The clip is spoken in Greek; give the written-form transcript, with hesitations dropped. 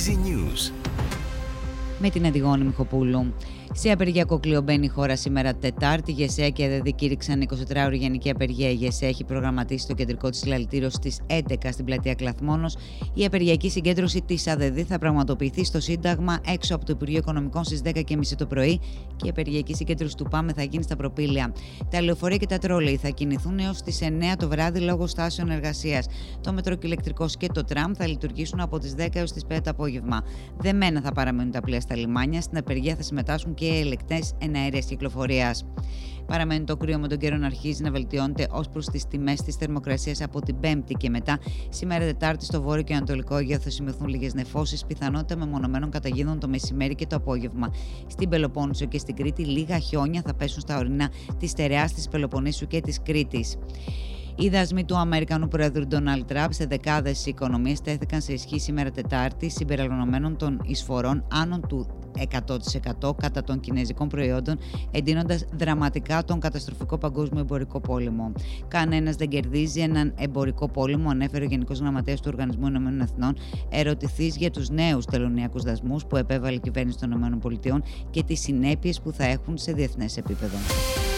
Easy News. Με την Αντιγόνη Μιχοπούλου. Σε απεργιακό κλείο μπαίνει η χώρα σήμερα Τετάρτη. Η ΓΕΣΕΑ και ΑΔΕΔ κήρυξαν 24ωρη γενική απεργία. Η ΓΕΣΕΑ έχει προγραμματίσει το κεντρικό της συλλαλητήριο στις 11 στην πλατεία Κλαθμόνος. Η απεργιακή συγκέντρωση της ΑΔΕΔ θα πραγματοποιηθεί στο Σύνταγμα έξω από το Υπουργείο Οικονομικών στις 10.30 το πρωί και η απεργιακή συγκέντρωση του ΠΑΜΕ θα γίνει στα Προπήλαια. Τα λεωφορεία και τα τρόλεϊ θα κινηθούν έως τις 9 το βράδυ λόγω στάσεων εργασίας. Το μετροκυλεκτρικός και το τραμ θα λειτουργήσουν από τις 10 έως τις 5 το απόγευμα. Δεμένα θα παραμείνουν τα πλοία στα λιμάνια. Στην απεργία θα συμμετάσχουν και ελεκτές εναέριας κυκλοφορίας. Παραμένει το κρύο με τον καιρό να αρχίζει να βελτιώνεται ως προς τις τιμές της θερμοκρασίας από την Πέμπτη και μετά. Σήμερα Τετάρτη στο βόρειο και ανατολικό Αιγαίο θα σημειωθούν λίγες νεφώσεις, πιθανότητα μεμονωμένων καταγίδων το μεσημέρι και το απόγευμα. Στην Πελοπόννησο και στην Κρήτη λίγα χιόνια θα πέσουν στα ορεινά της Στερεάς, της Πελοποννήσου και της Κρήτης. Οι δασμοί του Αμερικανού Πρόεδρου Ντόναλντ Τραμπ σε δεκάδες οικονομίες τέθηκαν σε ισχύ σήμερα Τετάρτη, συμπεριλαμβανομένων των εισφορών άνω του 100% κατά των κινέζικων προϊόντων, εντείνοντας δραματικά τον καταστροφικό παγκόσμιο εμπορικό πόλεμο. Κανένας δεν κερδίζει έναν εμπορικό πόλεμο, ανέφερε ο Γενικός Γραμματέας του Οργανισμού Ηνωμένων Εθνών, ερωτηθείς για τους νέους τελωνειακούς δασμούς που επέβαλε η κυβέρνηση των ΗΠΑ και τις συνέπειες που θα έχουν σε διεθνές επίπεδο.